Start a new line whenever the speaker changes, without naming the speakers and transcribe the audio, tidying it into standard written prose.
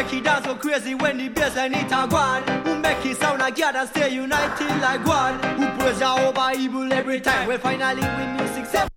make it dance so crazy when the bassline hit a one? Who make it sound like God and stay united like one? Who praise Jehovah evil every time? We finally win music.